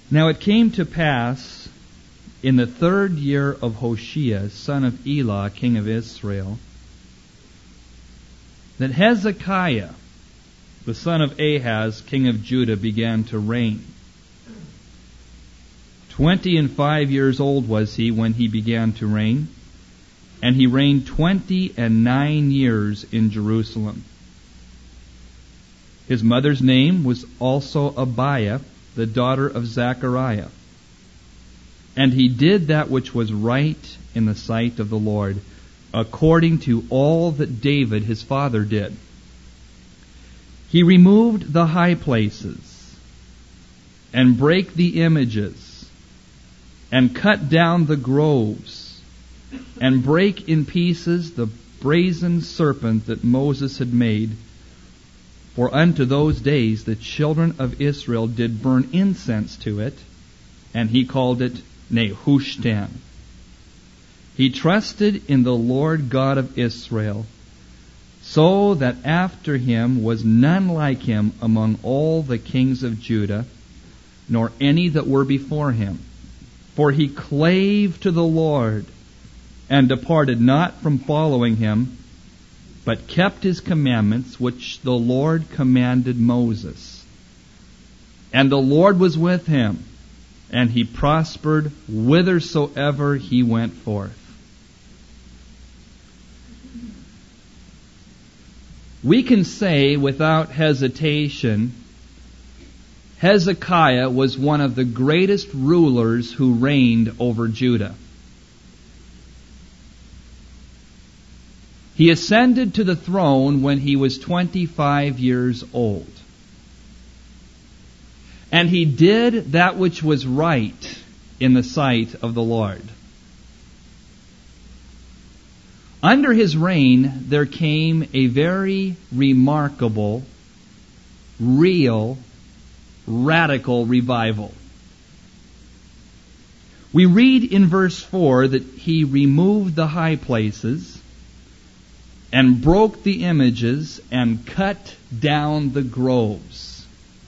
Now it came to pass in the 3rd year of Hoshea, son of Elah, king of Israel, that Hezekiah, the son of Ahaz, king of Judah, began to reign. 25 years old was he when he began to reign, and he reigned 29 years in Jerusalem. His mother's name was also Abiah, the daughter of Zechariah. And he did that which was right in the sight of the Lord, according to all that David his father did. He removed the high places, and brake the images, and cut down the groves, and brake in pieces the brazen serpent that Moses had made. For unto those days the children of Israel did burn incense to it, and he called it Nehushtan. He trusted in the Lord God of Israel, so that after him was none like him among all the kings of Judah, nor any that were before him. For he clave to the Lord, and departed not from following him, but kept his commandments, which the Lord commanded Moses. And the Lord was with him, and he prospered whithersoever he went forth. We can say without hesitation, Hezekiah was one of the greatest rulers who reigned over Judah. He ascended to the throne when he was 25 years old. And he did that which was right in the sight of the Lord. Under his reign, there came a very remarkable, real, radical revival. We read in verse 4 that he removed the high places and broke the images and cut down the groves.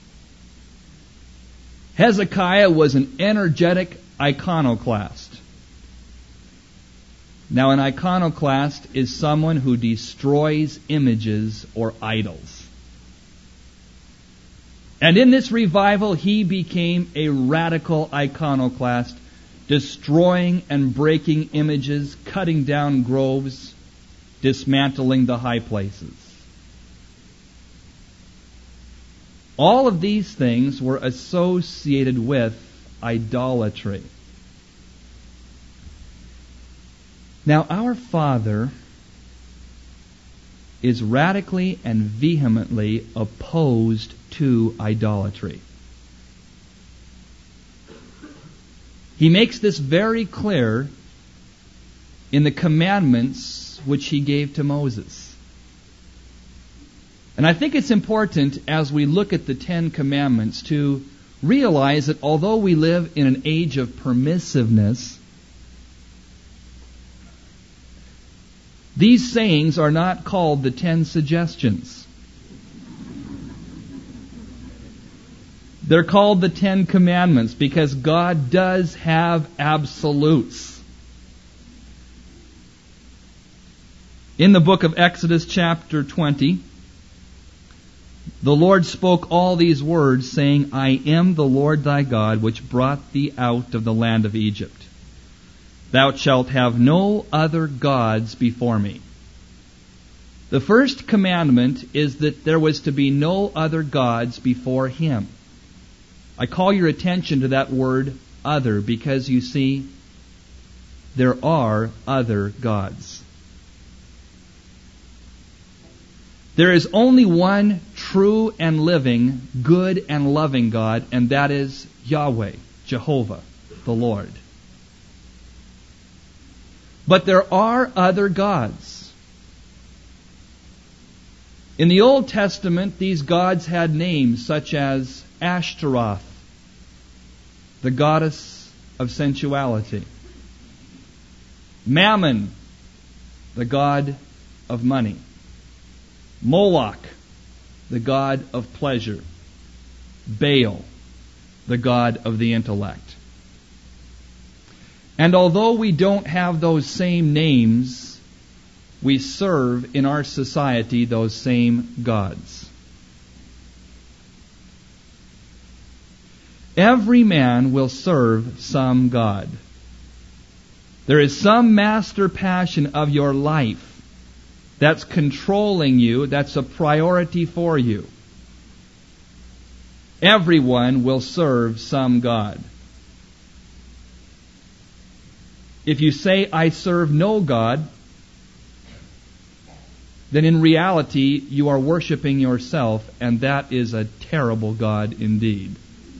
Hezekiah was an energetic iconoclast. Now, an iconoclast is someone who destroys images or idols. And in this revival, he became a radical iconoclast, destroying and breaking images, cutting down groves, dismantling the high places. All of these things were associated with idolatry. Now, our Father is radically and vehemently opposed to idolatry. He makes this very clear in the commandments which he gave to Moses. And I think it's important as we look at the 10 Commandments to realize that although we live in an age of permissiveness, these sayings are not called the 10 suggestions. They're called the 10 Commandments because God does have absolutes. In the book of Exodus chapter 20, the Lord spoke all these words, saying, I am the Lord thy God, which brought thee out of the land of Egypt. Thou shalt have no other gods before me. The first commandment is that there was to be no other gods before him. I call your attention to that word other because you see, there are other gods. There is only one true and living, good and loving God, and that is Yahweh, Jehovah, the Lord. But there are other gods. In the Old Testament, these gods had names such as Ashtaroth, the goddess of sensuality; Mammon, the god of money; Moloch, the god of pleasure; Baal, the god of the intellect. And although we don't have those same names, we serve in our society those same gods. Every man will serve some god. There is some master passion of your life that's controlling you, that's a priority for you. Everyone will serve some god. If you say, I serve no god, then in reality you are worshiping yourself, and that is a terrible god indeed.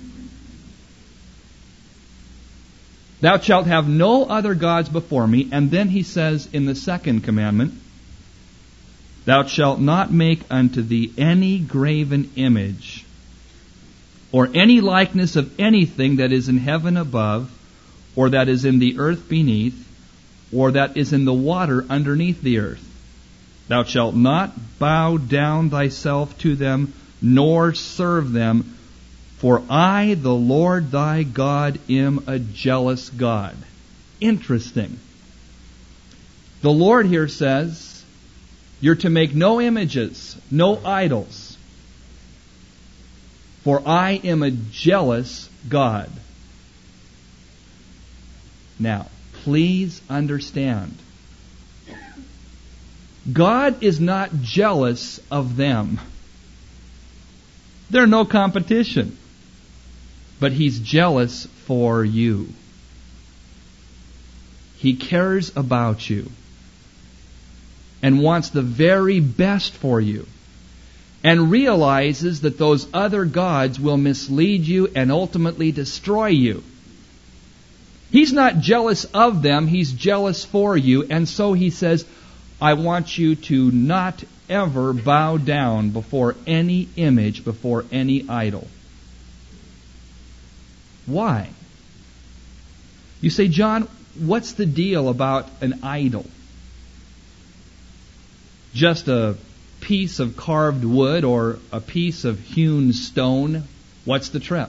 Thou shalt have no other gods before me. And then he says in the second commandment, Thou shalt not make unto thee any graven image, or any likeness of anything that is in heaven above, or that is in the earth beneath, or that is in the water underneath the earth. Thou shalt not bow down thyself to them, nor serve them. For I, the Lord thy God, am a jealous God. Interesting. The Lord here says, you're to make no images, no idols. For I am a jealous God. Now, please understand. God is not jealous of them. They're no competition. But He's jealous for you. He cares about you and wants the very best for you, and realizes that those other gods will mislead you and ultimately destroy you. He's not jealous of them, He's jealous for you, and so He says, I want you to not ever bow down before any image, before any idol. Why? You say, John, what's the deal about an idol? Just a piece of carved wood or a piece of hewn stone? What's the trip?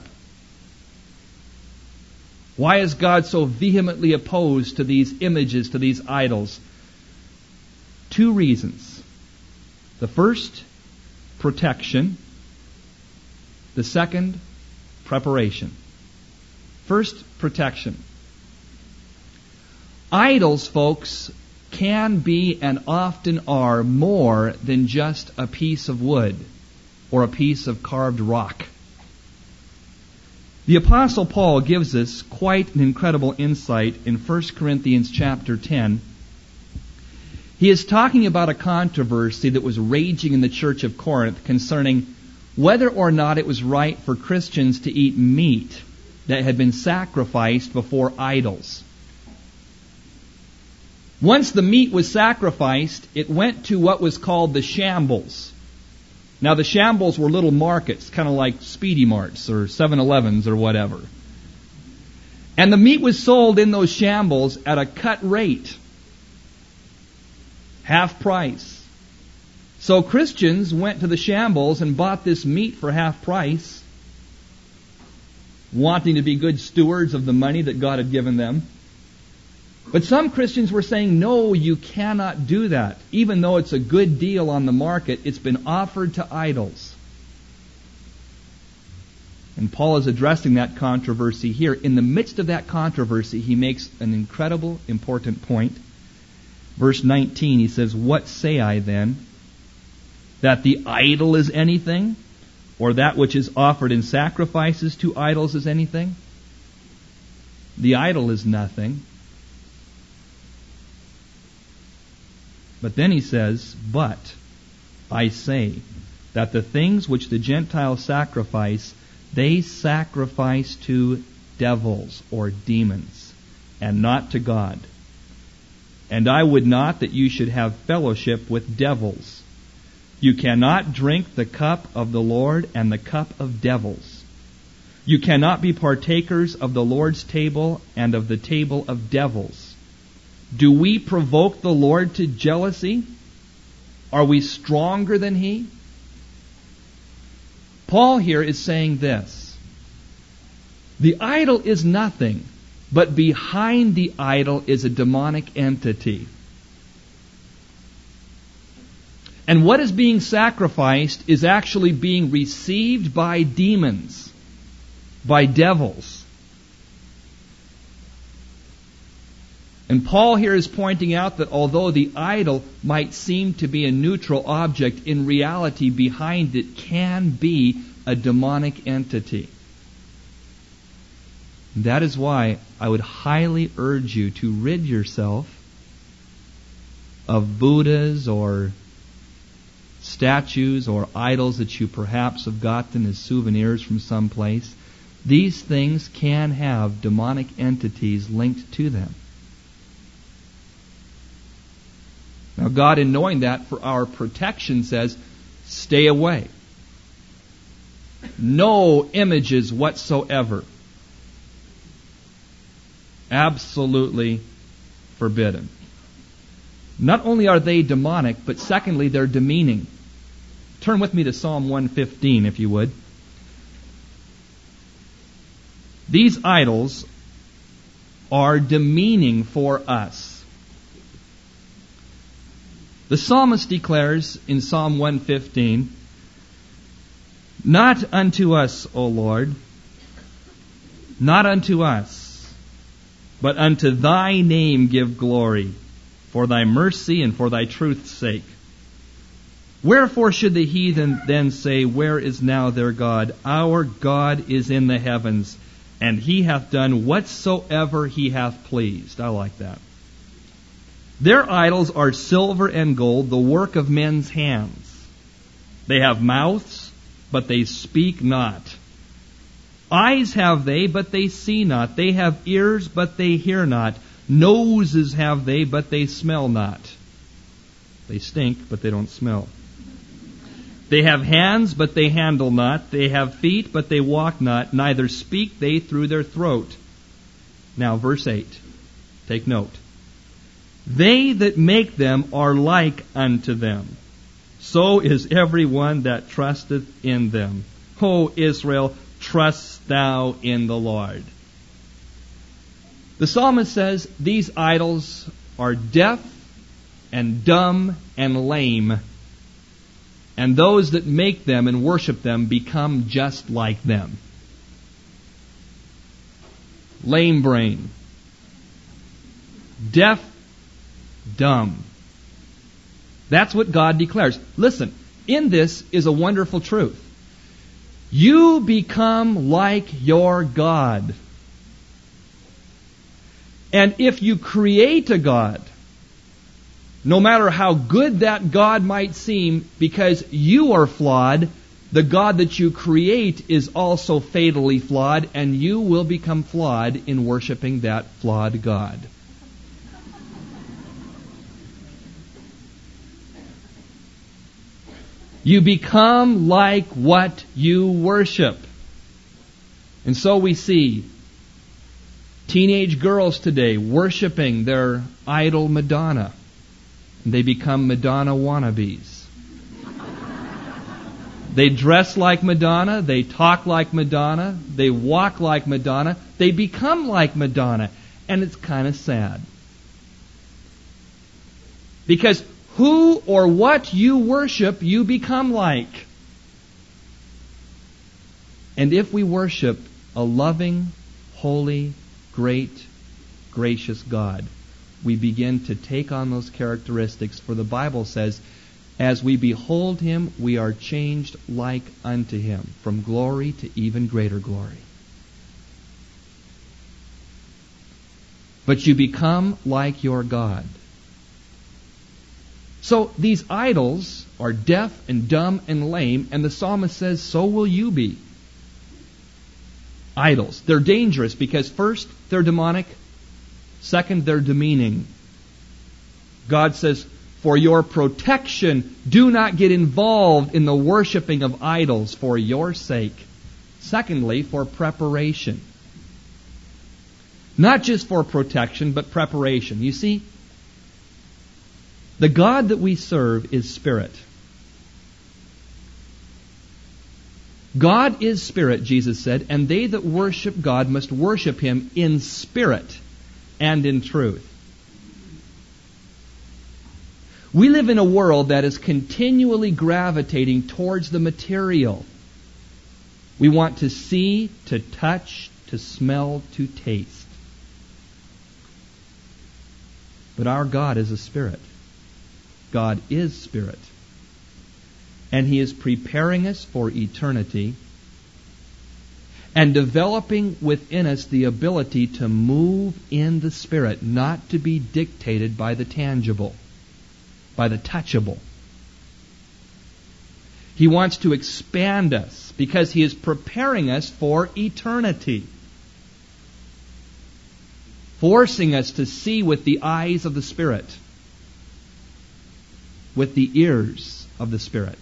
Why is God so vehemently opposed to these images, to these idols? Two reasons. The first, protection. The second, preparation. First, protection. Idols, folks, can be and often are more than just a piece of wood or a piece of carved rock. The Apostle Paul gives us quite an incredible insight in 1 Corinthians chapter 10. He is talking about a controversy that was raging in the church of Corinth concerning whether or not it was right for Christians to eat meat that had been sacrificed before idols. Once the meat was sacrificed, it went to what was called the shambles. Now the shambles were little markets, kind of like Speedy Marts or 7-Elevens or whatever. And the meat was sold in those shambles at a cut rate, half price. So Christians went to the shambles and bought this meat for half price, wanting to be good stewards of the money that God had given them. But some Christians were saying, no, you cannot do that. Even though it's a good deal on the market, it's been offered to idols. And Paul is addressing that controversy here. In the midst of that controversy, he makes an incredible, important point. Verse 19, he says, What say I then? That the idol is anything? Or that which is offered in sacrifices to idols is anything? The idol is nothing. But then he says, But I say that the things which the Gentiles sacrifice, they sacrifice to devils or demons, and not to God. And I would not that you should have fellowship with devils. You cannot drink the cup of the Lord and the cup of devils. You cannot be partakers of the Lord's table and of the table of devils. Do we provoke the Lord to jealousy? Are we stronger than He? Paul here is saying this. The idol is nothing, but behind the idol is a demonic entity. And what is being sacrificed is actually being received by demons, by devils. And Paul here is pointing out that although the idol might seem to be a neutral object, in reality behind it can be a demonic entity. And that is why I would highly urge you to rid yourself of Buddhas or statues or idols that you perhaps have gotten as souvenirs from some place. These things can have demonic entities linked to them. Now God, in knowing that, for our protection says, stay away. No images whatsoever. Absolutely forbidden. Not only are they demonic, but secondly, they're demeaning. Turn with me to Psalm 115, if you would. These idols are demeaning for us. The psalmist declares in Psalm 115, "Not unto us, O Lord, not unto us, but unto thy name give glory, for thy mercy and for thy truth's sake. Wherefore should the heathen then say, Where is now their God? Our God is in the heavens, and he hath done whatsoever he hath pleased." I like that. Their idols are silver and gold, the work of men's hands. They have mouths, but they speak not. Eyes have they, but they see not. They have ears, but they hear not. Noses have they, but they smell not. They stink, but they don't smell. They have hands, but they handle not. They have feet, but they walk not. Neither speak they through their throat. Now, verse 8. Take note. They that make them are like unto them. So is every one that trusteth in them. O Israel, trust thou in the Lord. The psalmist says these idols are deaf and dumb and lame. And those that make them and worship them become just like them. Lame brain. Deaf, dumb. That's what God declares. Listen, in this is a wonderful truth. You become like your God. And if you create a God, no matter how good that God might seem, because you are flawed, the God that you create is also fatally flawed, and you will become flawed in worshiping that flawed God. You become like what you worship. And so we see teenage girls today worshiping their idol Madonna. And they become Madonna wannabes. They dress like Madonna, they talk like Madonna, they walk like Madonna, they become like Madonna. And it's kind of sad. Because who or what you worship, you become like. And if we worship a loving, holy, great, gracious God, we begin to take on those characteristics. For the Bible says, as we behold Him, we are changed like unto Him, from glory to even greater glory. But you become like your God. So these idols are deaf and dumb and lame, and the psalmist says, so will you be. Idols. They're dangerous because first, they're demonic. Second, they're demeaning. God says, for your protection, do not get involved in the worshiping of idols for your sake. Secondly, for preparation. Not just for protection, but preparation. You see, the God that we serve is spirit. God is spirit, Jesus said, and they that worship God must worship Him in spirit and in truth. We live in a world that is continually gravitating towards the material. We want to see, to touch, to smell, to taste. But our God is a spirit. God is spirit. And He is preparing us for eternity and developing within us the ability to move in the Spirit, not to be dictated by the tangible, by the touchable. He wants to expand us because He is preparing us for eternity, forcing us to see with the eyes of the Spirit, with the ears of the Spirit.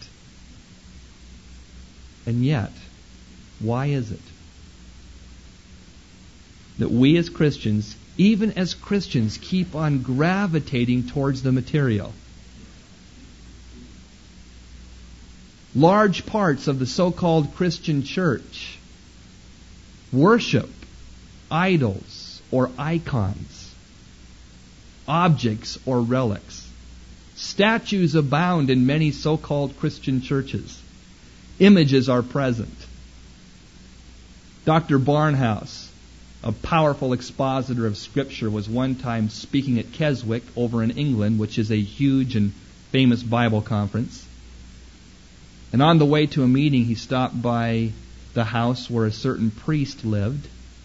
And yet, why is it that we as Christians, even as Christians, keep on gravitating towards the material? Large parts of the so-called Christian church worship idols or icons, objects or relics. Statues abound in many so-called Christian churches. Images are present. Dr. Barnhouse, a powerful expositor of Scripture, was one time speaking at Keswick over in England, which is a huge and famous Bible conference. And on the way to a meeting, he stopped by the house where a certain priest lived.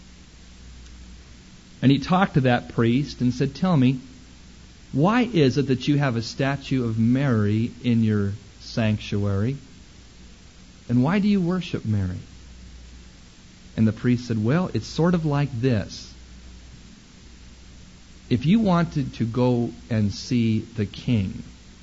And he talked to that priest and said, "Tell me, why is it that you have a statue of Mary in your sanctuary? And why do you worship Mary?" And the priest said, "Well, it's sort of like this. If you wanted to go and see the king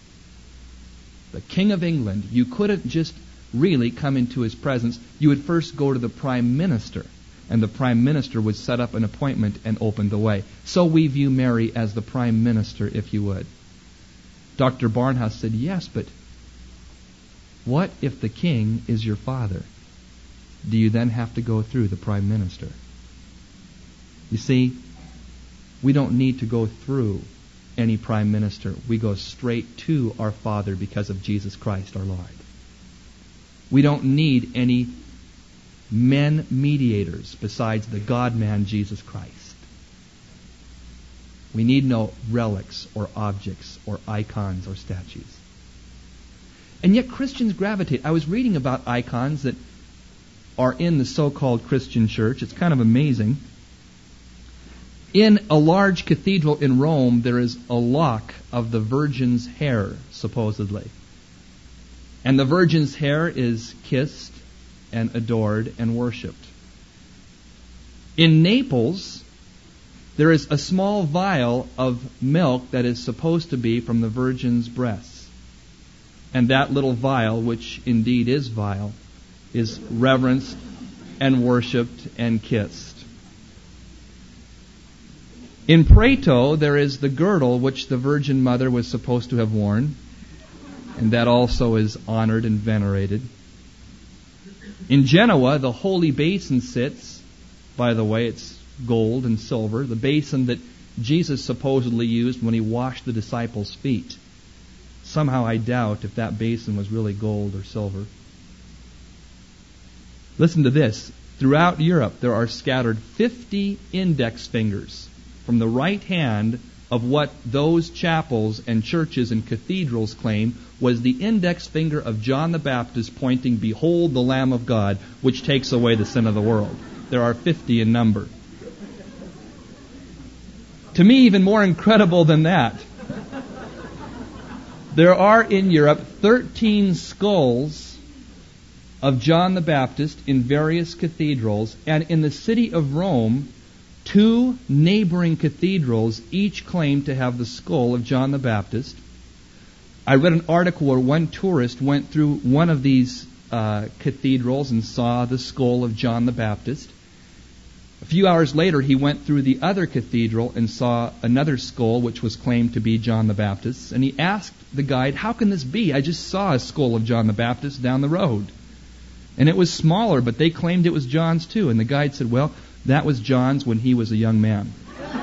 of England, you couldn't just really come into his presence. You would first go to the prime minister, and the prime minister would set up an appointment and open the way. So we view Mary as the prime minister, if you would." Dr. Barnhouse said, "Yes, but what if the king is your father? Do you then have to go through the prime minister?" You see, we don't need to go through any prime minister. We go straight to our Father because of Jesus Christ our Lord. We don't need any men mediators besides the God-man Jesus Christ. We need no relics or objects or icons or statues. And yet Christians gravitate. I was reading about icons that are in the so-called Christian church. It's kind of amazing. In a large cathedral in Rome, there is a lock of the Virgin's hair, supposedly. And the Virgin's hair is kissed and adored and worshipped. In Naples, there is a small vial of milk that is supposed to be from the Virgin's breasts. And that little vial, which indeed is vile, is reverenced and worshipped and kissed. In Prato, there is the girdle which the Virgin Mother was supposed to have worn, and that also is honored and venerated. In Genoa, the holy basin sits. By the way, it's gold and silver, the basin that Jesus supposedly used when He washed the disciples' feet. Somehow I doubt if that basin was really gold or silver. Listen to this. Throughout Europe, there are scattered 50 index fingers from the right hand of what those chapels and churches and cathedrals claim was the index finger of John the Baptist pointing, "Behold the Lamb of God, which takes away the sin of the world." There are 50 in number. To me, even more incredible than that, there are in Europe 13 skulls of John the Baptist in various cathedrals, and in the city of Rome, 2 neighboring cathedrals each claim to have the skull of John the Baptist. I read an article where one tourist went through one of these cathedrals and saw the skull of John the Baptist. A few hours later, he went through the other cathedral and saw another skull which was claimed to be John the Baptist's. And he asked the guide, "How can this be? I just saw a skull of John the Baptist down the road." And it was smaller, but they claimed it was John's too. And the guide said, well, that was John's when he was a young man.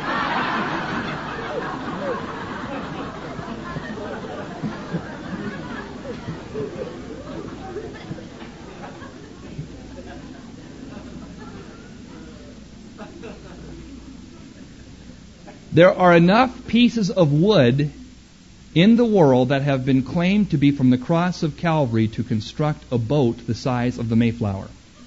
There are enough pieces of wood in the world that have been claimed to be from the cross of Calvary to construct a boat the size of the Mayflower.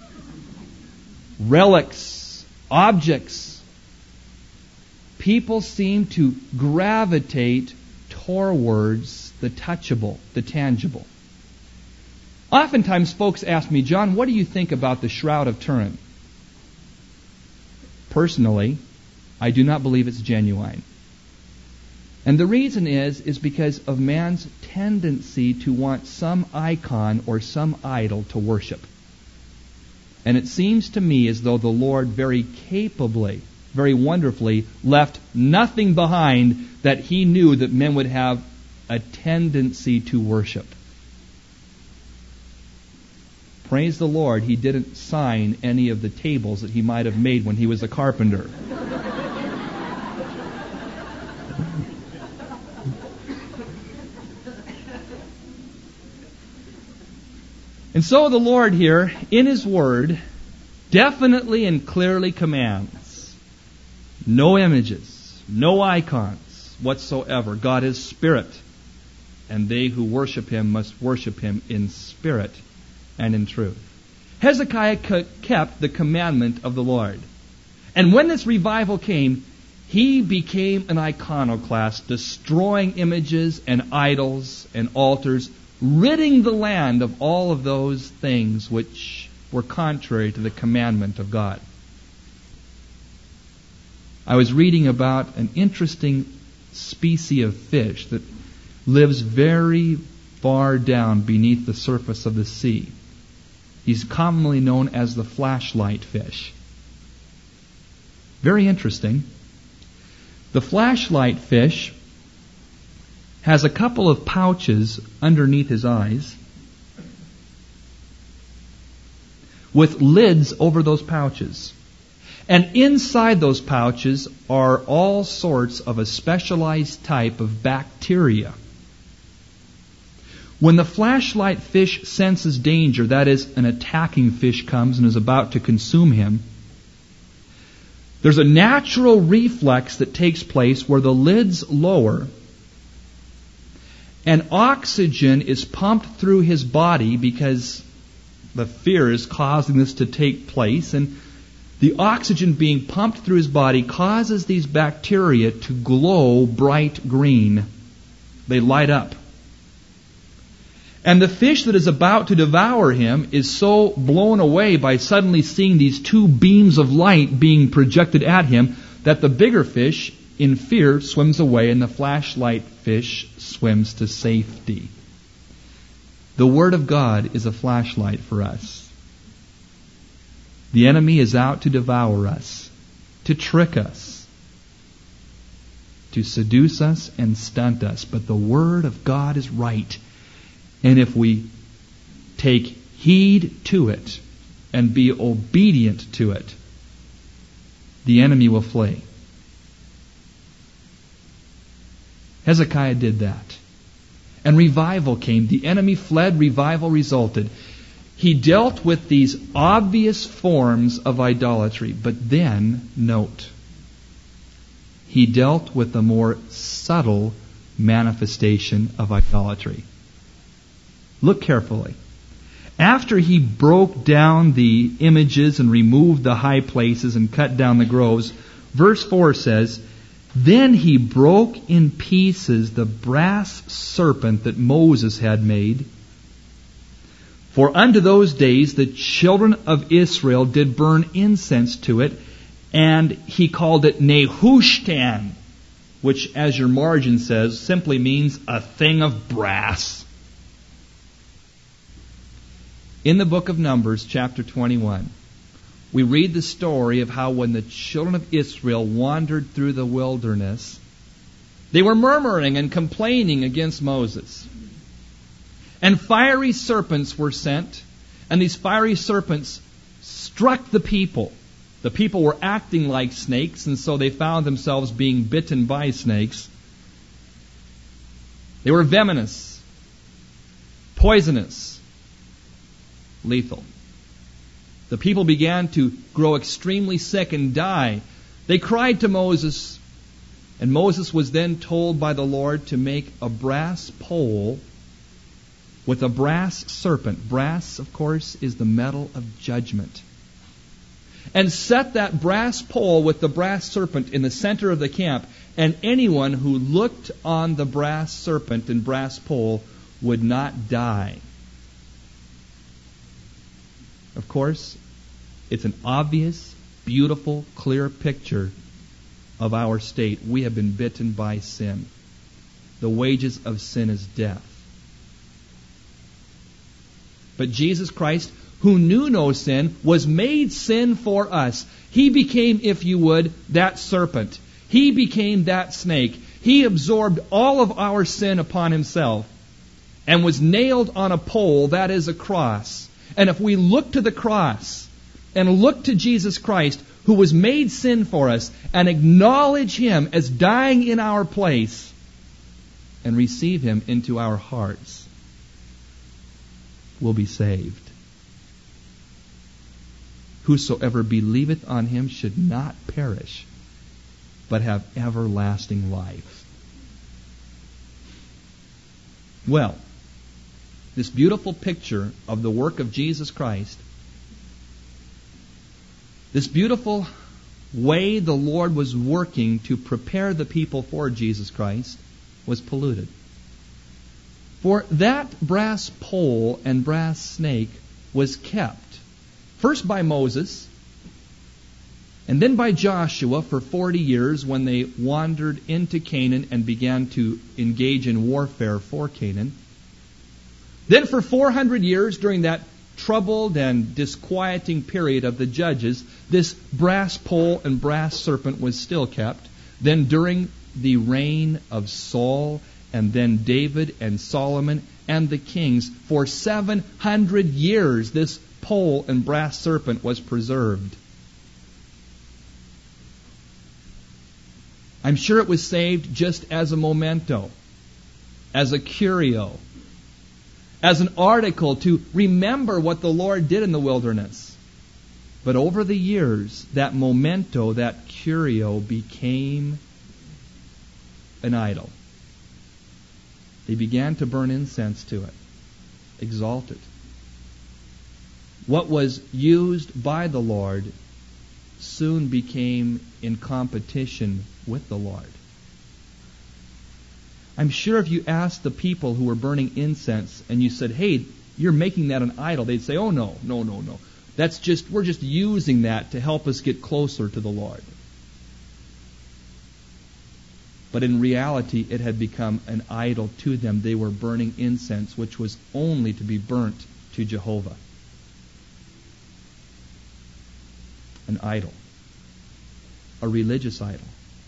Relics, objects. People seem to gravitate towards the touchable, the tangible. Oftentimes folks ask me, John, what do you think about the Shroud of Turin? Personally, I do not believe it's genuine. And the reason is because of man's tendency to want some icon or some idol to worship. And it seems to me as though the Lord very capably, very wonderfully left nothing behind that He knew that men would have a tendency to worship. Praise the Lord, He didn't sign any of the tables that He might have made when He was a carpenter. And so the Lord here, in His Word, definitely and clearly commands no images, no icons whatsoever. God is spirit, and they who worship Him must worship Him in spirit and in truth. Hezekiah kept the commandment of the Lord. And when this revival came, he became an iconoclast, destroying images and idols and altars, ridding the land of all of those things which were contrary to the commandment of God. I was reading about an interesting species of fish that lives very far down beneath the surface of the sea. He's commonly known as the flashlight fish. Very interesting. The flashlight fish has a couple of pouches underneath his eyes with lids over those pouches. And inside those pouches are all sorts of a specialized type of bacteria. When the flashlight fish senses danger, that is, an attacking fish comes and is about to consume him, there's a natural reflex that takes place where the lids lower and oxygen is pumped through his body because the fear is causing this to take place, and the oxygen being pumped through his body causes these bacteria to glow bright green. They light up. And the fish that is about to devour him is so blown away by suddenly seeing these two beams of light being projected at him that the bigger fish, in fear, swims away and the flashlight fish swims to safety. The Word of God is a flashlight for us. The enemy is out to devour us, to trick us, to seduce us and stunt us. But the Word of God is right. And if we take heed to it and be obedient to it, the enemy will flee. Hezekiah did that. And revival came. The enemy fled, revival resulted. He dealt with these obvious forms of idolatry. But then, note, he dealt with the more subtle manifestation of idolatry. Look carefully. After he broke down the images and removed the high places and cut down the groves, verse 4 says, "Then he broke in pieces the brass serpent that Moses had made. For unto those days the children of Israel did burn incense to it, and he called it Nehushtan," which, as your margin says, simply means a thing of brass. In the book of Numbers, chapter 21, we read the story of how when the children of Israel wandered through the wilderness, they were murmuring and complaining against Moses. And fiery serpents were sent, And these fiery serpents struck the people. The people were acting like snakes, and so they found themselves being bitten by snakes. They were venomous, poisonous, lethal. The people began to grow extremely sick and die. They cried to Moses, and Moses was then told by the Lord to make a brass pole with a brass serpent. Brass, of course, is the metal of judgment. And set that brass pole with the brass serpent in the center of the camp, and anyone who looked on the brass serpent and brass pole would not die. Of course, it's an obvious, beautiful, clear picture of our state. We have been bitten by sin. The wages of sin is death. But Jesus Christ, who knew no sin, was made sin for us. He became, if you would, that serpent. He became that snake. He absorbed all of our sin upon himself and was nailed on a pole, that is a cross. And if we look to the cross and look to Jesus Christ, who was made sin for us, and acknowledge him as dying in our place, and receive him into our hearts, we'll be saved. Whosoever believeth on him should not perish, but have everlasting life. Well, this beautiful picture of the work of Jesus Christ, this beautiful way the Lord was working to prepare the people for Jesus Christ, was polluted. For that brass pole and brass snake was kept, first by Moses, and then by Joshua for 40 years when they wandered into Canaan and began to engage in warfare for Canaan. Then for 400 years during that troubled and disquieting period of the judges, this brass pole and brass serpent was still kept. Then during the reign of Saul, and then David and Solomon and the kings, for 700 years this pole and brass serpent was preserved. I'm sure it was saved just as a memento, as a curio, as an article to remember what the Lord did in the wilderness. But over the years, that memento, that curio, became an idol. They began to burn incense to it, exalt it. What was used by the Lord soon became in competition with the Lord. I'm sure if you asked the people who were burning incense and you said, "Hey, you're making that an idol," they'd say, "Oh no. We're just using that to help us get closer to the Lord." But in reality, it had become an idol to them. They were burning incense, which was only to be burnt to Jehovah. An idol. A religious idol.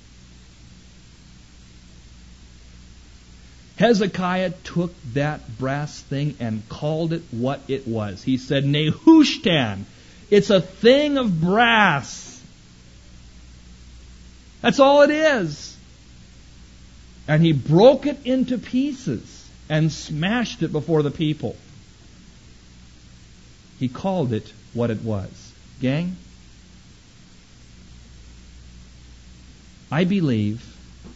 Hezekiah took that brass thing and called it what it was. He said, Nehushtan. It's a thing of brass. That's all it is. And he broke it into pieces and smashed it before the people. He called it what it was. Gang, I believe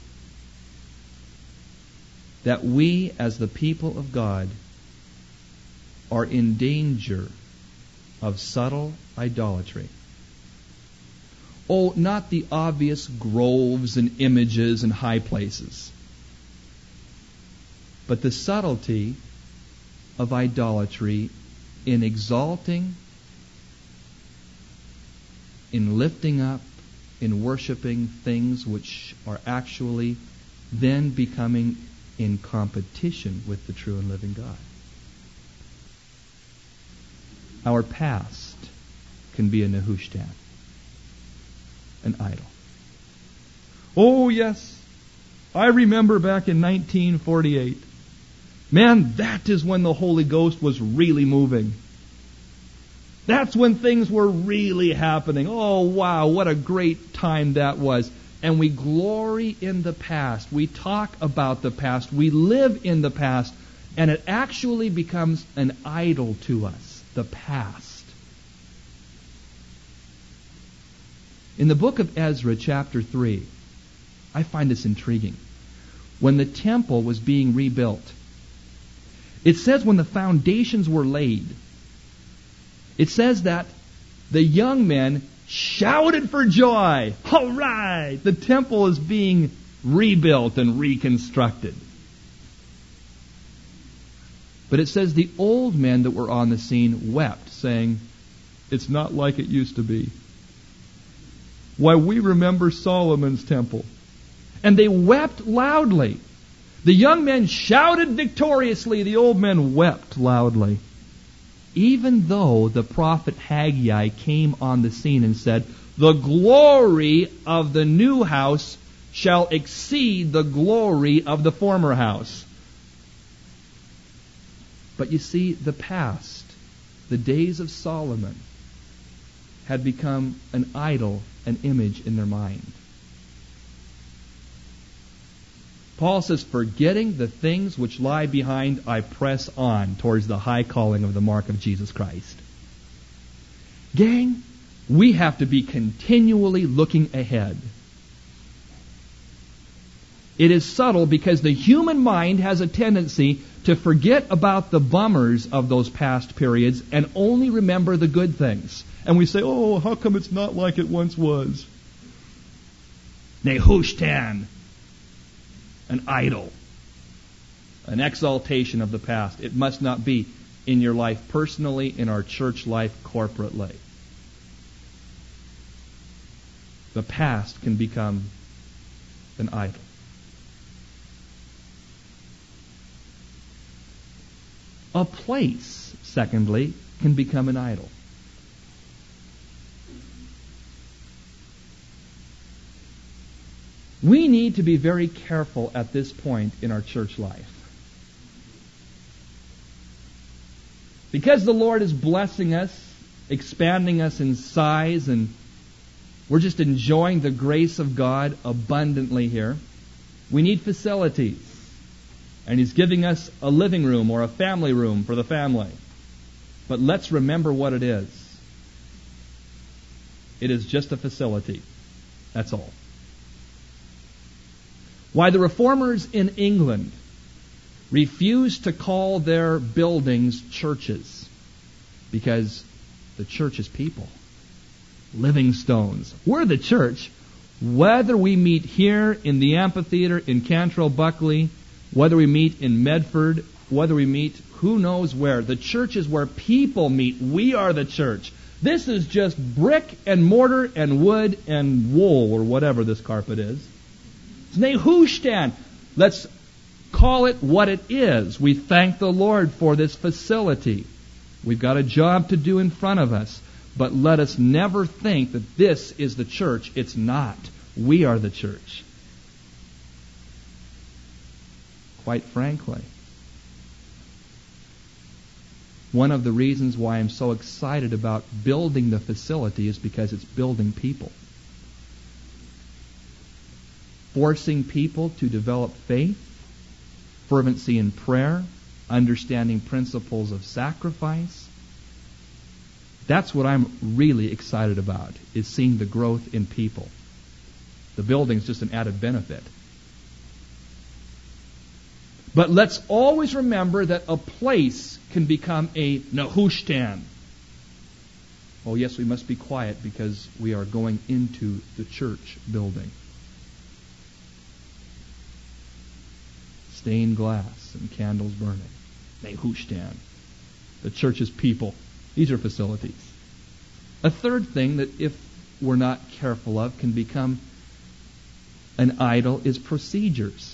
that we as the people of God are in danger of subtle idolatry. Oh, not the obvious groves and images and high places, but the subtlety of idolatry in exalting, in lifting up, in worshiping things which are actually then becoming in competition with the true and living God. Our past can be a Nehushtan, an idol. Oh yes, I remember back in 1948. Man, that is when the Holy Ghost was really moving. That's when things were really happening. Oh, wow, what a great time that was. And we glory in the past. We talk about the past. We live in the past. And it actually becomes an idol to us, the past. In the book of Ezra, chapter 3, I find this intriguing. When the temple was being rebuilt, it says when the foundations were laid, it says that the young men shouted for joy. All right, the temple is being rebuilt and reconstructed. But it says the old men that were on the scene wept, saying, it's not like it used to be. Why, we remember Solomon's temple. And they wept loudly. The young men shouted victoriously. The old men wept loudly. Even though the prophet Haggai came on the scene and said, the glory of the new house shall exceed the glory of the former house. But you see, the past, the days of Solomon, had become an idol, an image in their mind. Paul says, forgetting the things which lie behind, I press on towards the high calling of the mark of Jesus Christ. Gang, we have to be continually looking ahead. It is subtle because the human mind has a tendency to forget about the bummers of those past periods and only remember the good things. And we say, oh, how come it's not like it once was? Nehushtan. An idol, an exaltation of the past. It must not be in your life personally, in our church life corporately. The past can become an idol. A place, secondly, can become an idol. We need to be very careful at this point in our church life. Because the Lord is blessing us, expanding us in size, and we're just enjoying the grace of God abundantly here, we need facilities. And He's giving us a living room or a family room for the family. But let's remember what it is. It is just a facility. That's all. Why the Reformers in England refused to call their buildings churches? Because the church is people. Living stones. We're the church. Whether we meet here in the amphitheater in Cantrell Buckley, whether we meet in Medford, whether we meet who knows where, the church is where people meet. We are the church. This is just brick and mortar and wood and wool or whatever this carpet is. It's Nehushtan. Let's call it what it is. We thank the Lord for this facility. We've got a job to do in front of us. But let us never think that this is the church. It's not. We are the church. Quite frankly, one of the reasons why I'm so excited about building the facility is because it's building people. Forcing people to develop faith, fervency in prayer, understanding principles of sacrifice. That's what I'm really excited about, is seeing the growth in people. The building's just an added benefit. But let's always remember that a place can become a Nehushtan. Oh yes, we must be quiet because we are going into the church building. Stained glass and candles burning. Nehushtan. The church's people. These are facilities. A third thing that if we're not careful of can become an idol is procedures.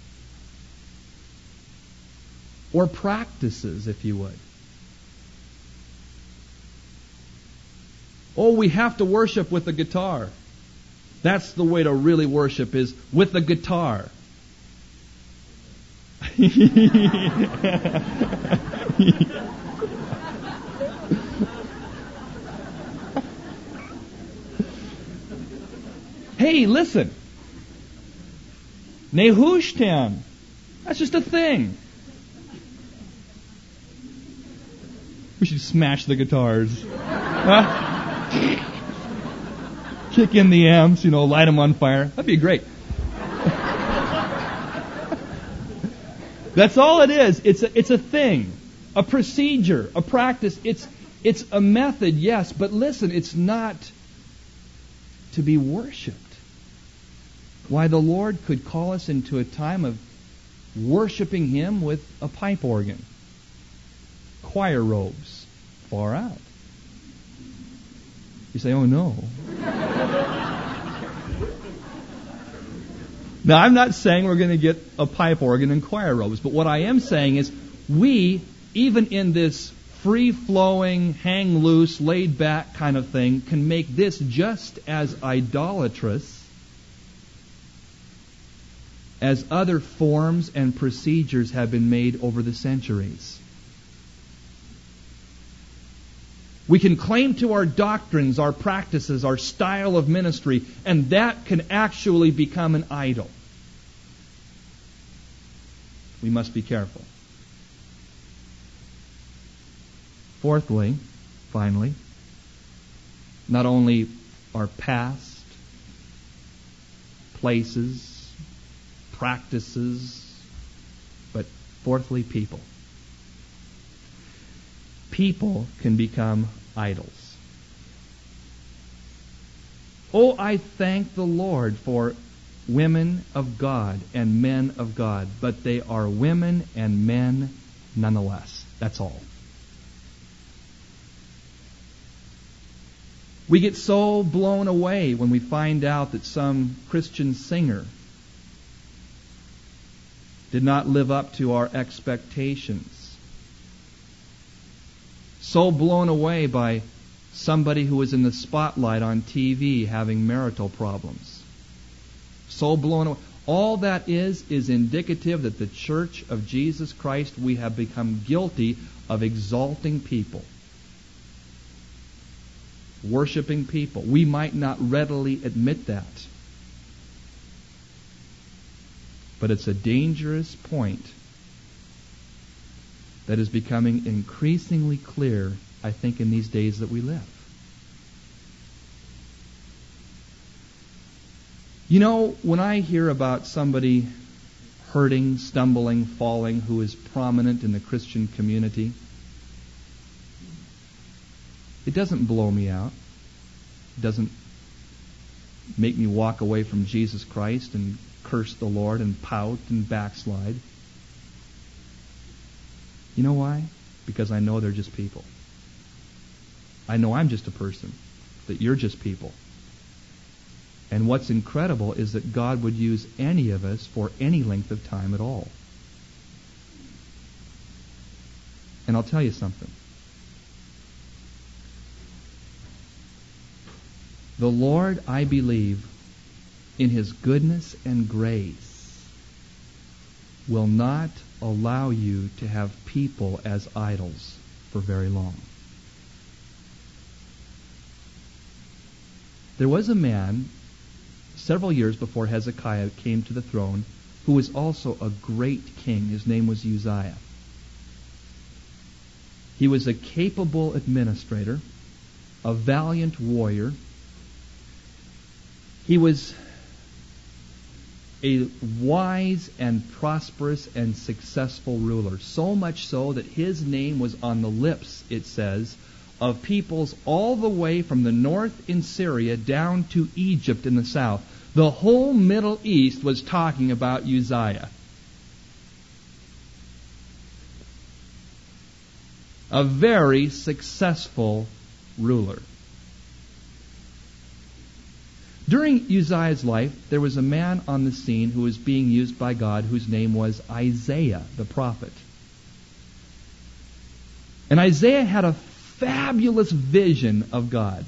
Or practices, if you would. Oh, we have to worship with the guitar. That's the way to really worship, is with the guitar. Hey, listen. Nehushtan. That's just a thing. We should smash the guitars. Kick in the amps, light them on fire. That'd be great. That's all it is. It's a thing, a procedure, a practice. It's a method, yes, but listen, it's not to be worshipped. Why, the Lord could call us into a time of worshiping Him with a pipe organ, choir robes, far out. You say, oh no. Now, I'm not saying we're going to get a pipe organ and choir robes, but what I am saying is we, even in this free-flowing, hang-loose, laid-back kind of thing, can make this just as idolatrous as other forms and procedures have been made over the centuries. We can claim to our doctrines, our practices, our style of ministry, and that can actually become an idol. We must be careful. Fourthly, finally, not only our past, places, practices, but fourthly, people. People can become idols. Oh, I thank the Lord for women of God and men of God, but they are women and men nonetheless. That's all. We get so blown away when we find out that some Christian singer did not live up to our expectations. So blown away by somebody who was in the spotlight on TV having marital problems. So blown away. All that is indicative that the Church of Jesus Christ, we have become guilty of exalting people, worshiping people. We might not readily admit that, but it's a dangerous point that is becoming increasingly clear, I think, in these days that we live. When I hear about somebody hurting, stumbling, falling, who is prominent in the Christian community, it doesn't blow me out. It doesn't make me walk away from Jesus Christ and curse the Lord and pout and backslide. You know why? Because I know they're just people. I know I'm just a person, that you're just people. And what's incredible is that God would use any of us for any length of time at all. And I'll tell you something. The Lord, I believe, in His goodness and grace, will not allow you to have people as idols for very long. There was a man several years before Hezekiah came to the throne who was also a great king. His name was Uzziah. He was a capable administrator, a valiant warrior. He was a wise and prosperous and successful ruler, so much so that his name was on the lips, it says, of peoples all the way from the north in Syria down to Egypt in the south. The whole Middle East was talking about Uzziah. A very successful ruler. During Uzziah's life, there was a man on the scene who was being used by God whose name was Isaiah the prophet. And Isaiah had a fabulous vision of God.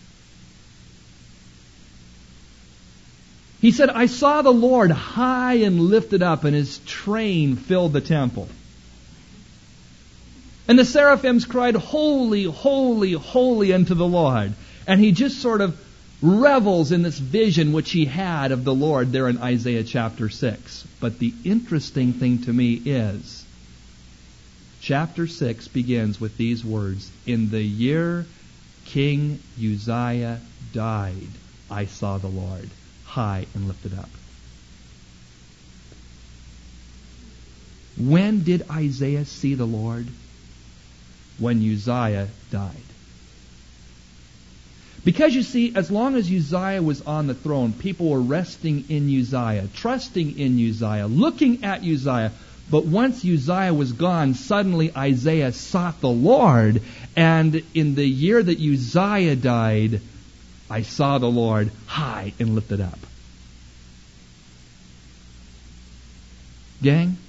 He said, I saw the Lord high and lifted up, and His train filled the temple. And the seraphims cried, Holy, holy, holy unto the Lord. And he just sort of revels in this vision which he had of the Lord there in Isaiah chapter 6. But the interesting thing to me is, chapter 6 begins with these words, "In the year King Uzziah died, I saw the Lord high and lifted up." When did Isaiah see the Lord? When Uzziah died. Because you see, as long as Uzziah was on the throne, people were resting in Uzziah, trusting in Uzziah, looking at Uzziah. But once Uzziah was gone, suddenly Isaiah sought the Lord. And in the year that Uzziah died, I saw the Lord high and lifted up. Gang,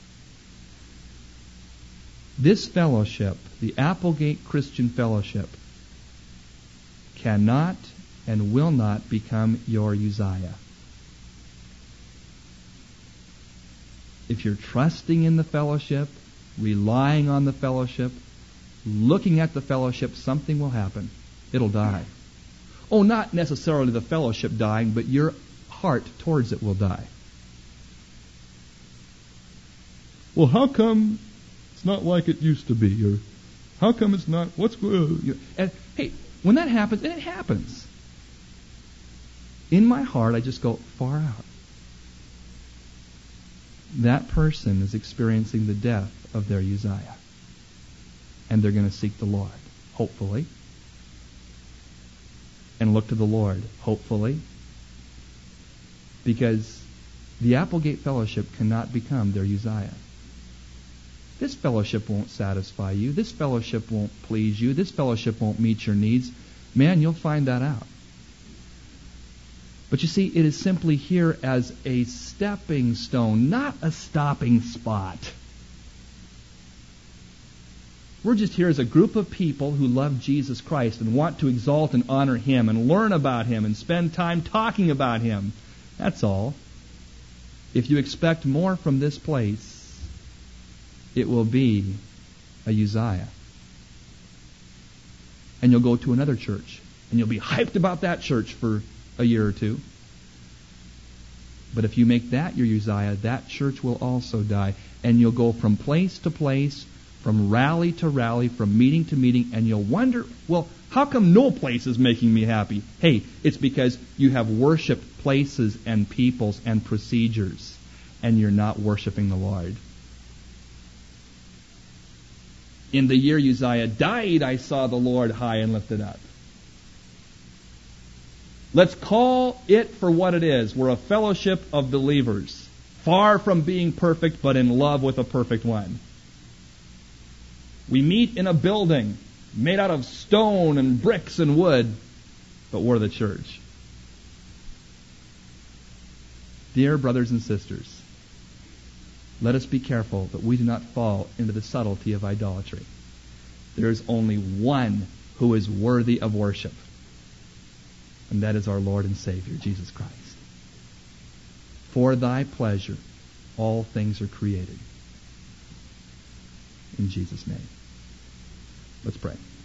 this fellowship, the Applegate Christian Fellowship, cannot and will not become your Uzziah. If you're trusting in the fellowship, relying on the fellowship, looking at the fellowship, something will happen. It'll die. Oh, not necessarily the fellowship dying, but your heart towards it will die. Well, how come it's not like it used to be? Or how come it's not? And hey, when that happens, and it happens, in my heart I just go, far out. That person is experiencing the death of their Uzziah. And they're going to seek the Lord, hopefully. And look to the Lord, hopefully. Because the Applegate Fellowship cannot become their Uzziah. This fellowship won't satisfy you. This fellowship won't please you. This fellowship won't meet your needs. Man, you'll find that out. But you see, it is simply here as a stepping stone, not a stopping spot. We're just here as a group of people who love Jesus Christ and want to exalt and honor Him and learn about Him and spend time talking about Him. That's all. If you expect more from this place, it will be a Uzziah. And you'll go to another church, and you'll be hyped about that church for a year or two. But if you make that your Uzziah, that church will also die. And you'll go from place to place, from rally to rally, from meeting to meeting, and you'll wonder, well, how come no place is making me happy? Hey, it's because you have worshiped places and peoples and procedures, and you're not worshiping the Lord. In the year Uzziah died, I saw the Lord high and lifted up. Let's call it for what it is. We're a fellowship of believers, far from being perfect, but in love with a perfect one. We meet in a building made out of stone and bricks and wood, but we're the church. Dear brothers and sisters, let us be careful that we do not fall into the subtlety of idolatry. There is only one who is worthy of worship, and that is our Lord and Savior, Jesus Christ. For thy pleasure, all things are created. In Jesus' name. Let's pray.